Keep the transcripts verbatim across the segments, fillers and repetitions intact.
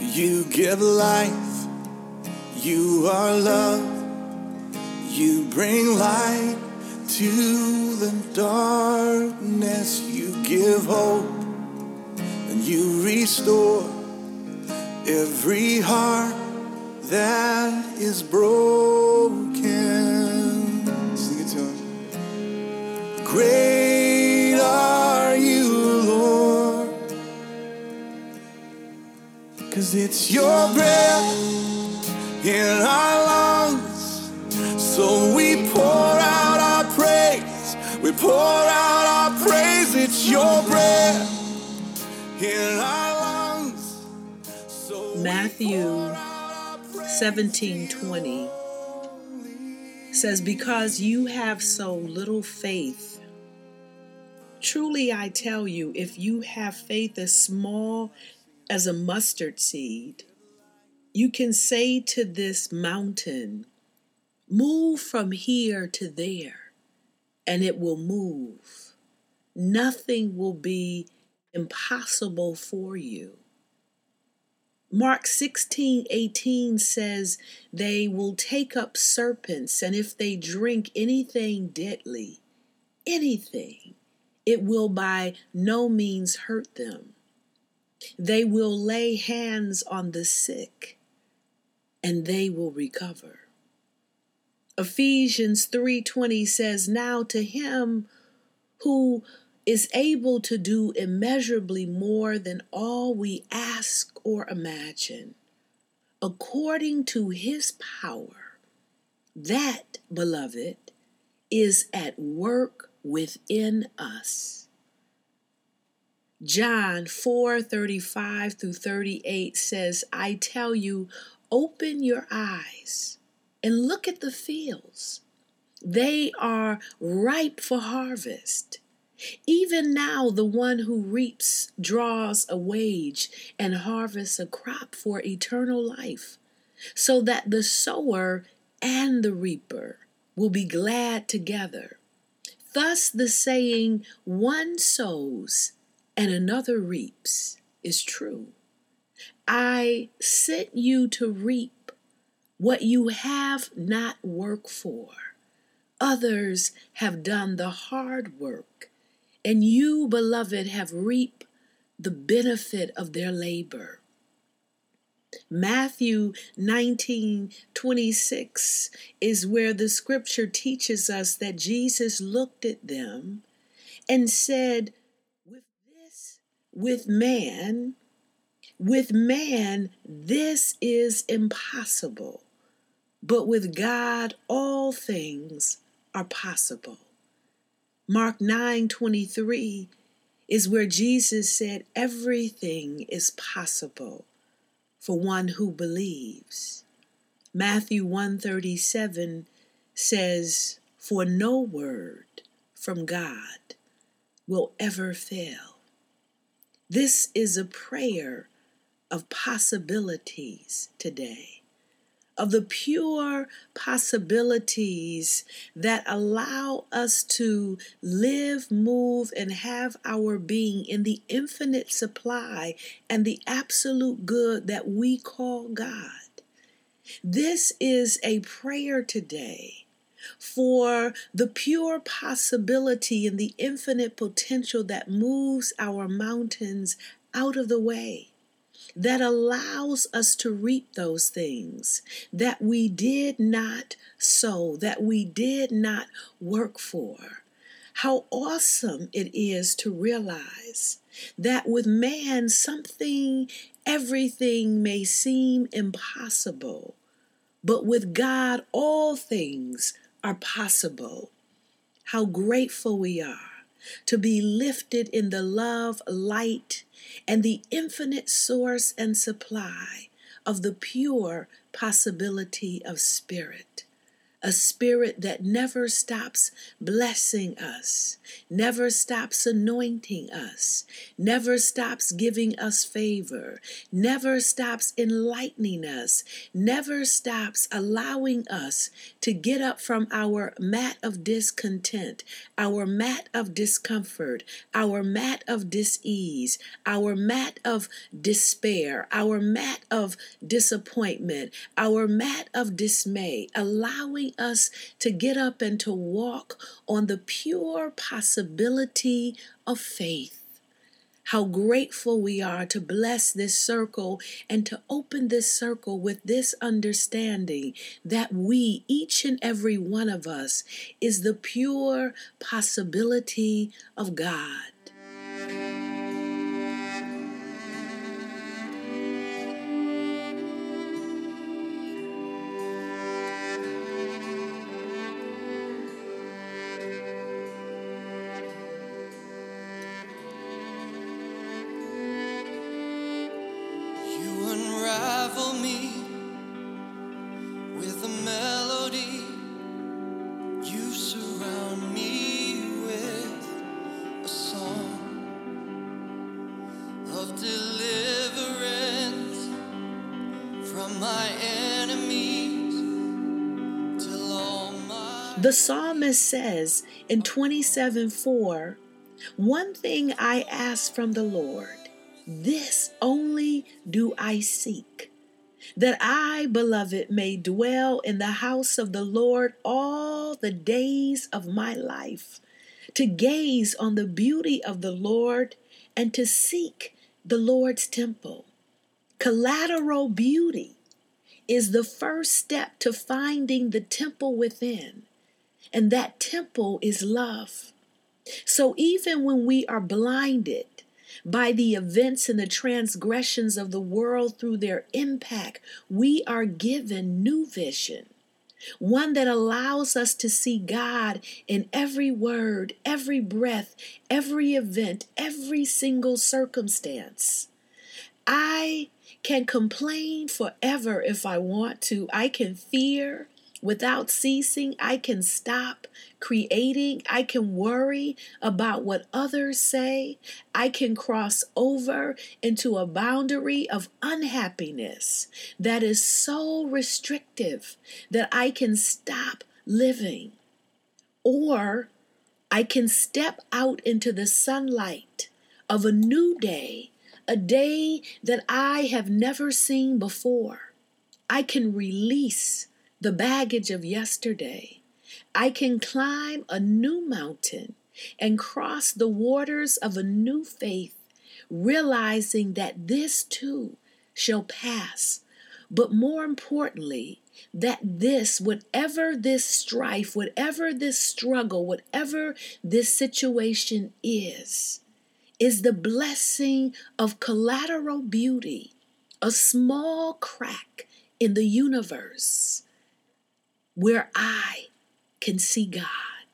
You give life, you are love, you bring light to the darkness, you give hope, and you restore every heart that is broken. Sing it to him. Great are you, Lord, 'cause it's your breath in our lungs, so we pour out our praise, we pour out our praise. It's your breath in our lungs, so Matthew seventeen twenty says, because you have so little faith, truly I tell you, if you have faith as small as a mustard seed, you can say to this mountain, move from here to there, and it will move. Nothing will be impossible for you. Mark sixteen eighteen says they will take up serpents, and if they drink anything deadly, anything, it will by no means hurt them. They will lay hands on the sick, and they will recover. Ephesians three twenty says, now to him who is able to do immeasurably more than all we ask or imagine, according to his power, that, beloved, is at work within us. John four thirty-five through thirty-eight says, I tell you, open your eyes and look at the fields. They are ripe for harvest. Even now, the one who reaps draws a wage and harvests a crop for eternal life, so that the sower and the reaper will be glad together. Thus the saying, one sows and another reaps, is true. I sent you to reap what you have not worked for. Others have done the hard work, and you, beloved, have reaped the benefit of their labor. Matthew nineteen twenty-six is where the scripture teaches us that Jesus looked at them and said, with this, with man, with man, this is impossible, but with God, all things are possible. Mark nine twenty-three is where Jesus said everything is possible for one who believes. Matthew one thirty-seven says, for no word from God will ever fail. This is a prayer of possibilities today, of the pure possibilities that allow us to live, move, and have our being in the infinite supply and the absolute good that we call God. This is a prayer today for the pure possibility and the infinite potential that moves our mountains out of the way, that allows us to reap those things that we did not sow, that we did not work for. How awesome it is to realize that with man, something, everything may seem impossible, but with God, all things are possible. How grateful we are to be lifted in the love, light, and the infinite source and supply of the pure possibility of spirit. a spirit that never stops blessing us, never stops anointing us, never stops giving us favor, never stops enlightening us, never stops allowing us to get up from our mat of discontent, our mat of discomfort, our mat of dis-ease, our mat of despair, our mat of disappointment, our mat of dismay, allowing us to get up and to walk on the pure possibility of faith. How grateful we are to bless this circle and to open this circle with this understanding that we, each and every one of us, is the pure possibility of God. Unravel me with a melody. You surround me with a song of deliverance from my enemies till all my... The psalmist says in twenty-seven four, one thing I ask from the Lord, this only do I seek, that I, beloved, may dwell in the house of the Lord all the days of my life, to gaze on the beauty of the Lord and to seek the Lord's temple. Collateral beauty is the first step to finding the temple within, and that temple is love. So even when we are blinded by the events and the transgressions of the world through their impact, we are given new vision, one that allows us to see God in every word, every breath, every event, every single circumstance. I can complain forever if I want to. I can fear without ceasing. I can stop creating. I can worry about what others say. I can cross over into a boundary of unhappiness that is so restrictive that I can stop living. Or I can step out into the sunlight of a new day, a day that I have never seen before. I can release the baggage of yesterday. I can climb a new mountain and cross the waters of a new faith, realizing that this too shall pass. But more importantly, that this, whatever this strife, whatever this struggle, whatever this situation is, is the blessing of collateral beauty, a small crack in the universe where I can see God.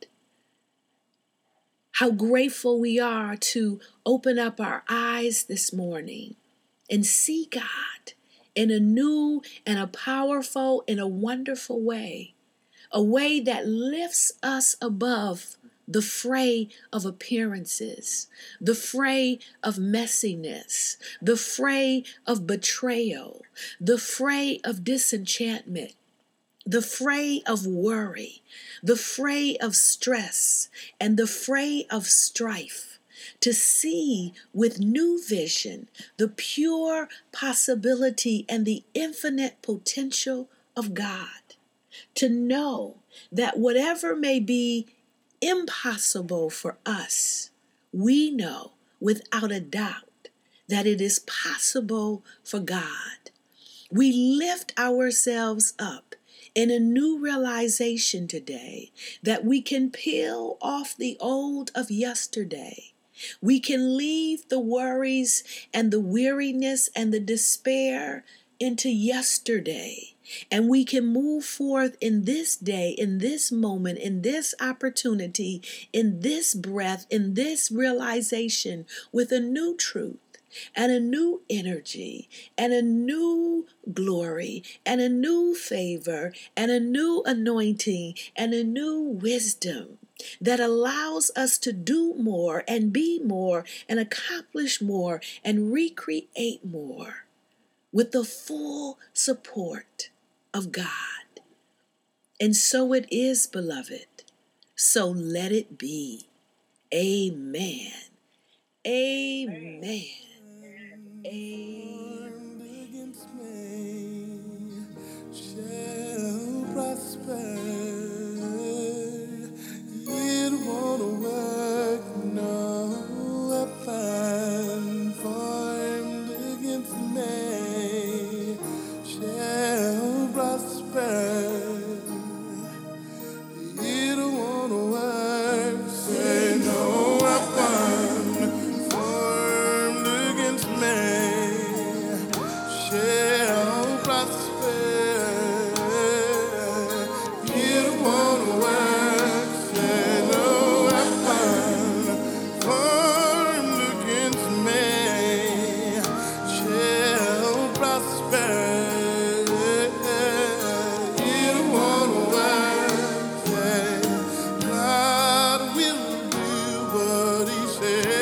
How grateful we are to open up our eyes this morning and see God in a new and a powerful and a wonderful way, a way that lifts us above the fray of appearances, the fray of messiness, the fray of betrayal, the fray of disenchantment, the fray of worry, the fray of stress, and the fray of strife, to see with new vision the pure possibility and the infinite potential of God, to know that whatever may be impossible for us, we know without a doubt that it is possible for God. We lift ourselves up in a new realization today that we can peel off the old of yesterday. We can leave the worries and the weariness and the despair into yesterday. And we can move forth in this day, in this moment, in this opportunity, in this breath, in this realization with a new truth, and a new energy and a new glory and a new favor and a new anointing and a new wisdom that allows us to do more and be more and accomplish more and recreate more with the full support of God. And so it is, beloved. So let it be. Amen. Amen. Amen. Against me shall prosper. It won't work, no weapon formed against me shall prosper. It won't work, say no weapon formed against me shall prosper. It won't work, say no weapon formed against me shall prosper. It won't work, say God will do what He said.